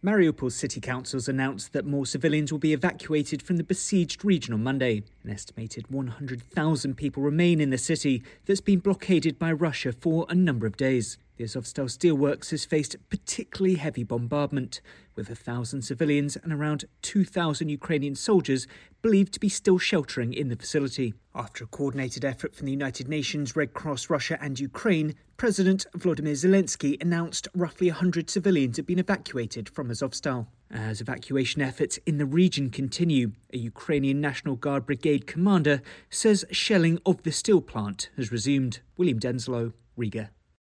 Mariupol's city councils announced that more civilians will be evacuated from the besieged region on Monday. An estimated 100,000 people remain in the city that's been blockaded by Russia for a number of days. The Azovstal steelworks has faced particularly heavy bombardment, with 1,000 civilians and around 2,000 Ukrainian soldiers believed to be still sheltering in the facility. After a coordinated effort from the United Nations, Red Cross, Russia and Ukraine, President Volodymyr Zelensky announced roughly 100 civilians have been evacuated from Azovstal. As evacuation efforts in the region continue, a Ukrainian National Guard brigade commander says shelling of the steel plant has resumed. William Denslow, Riga.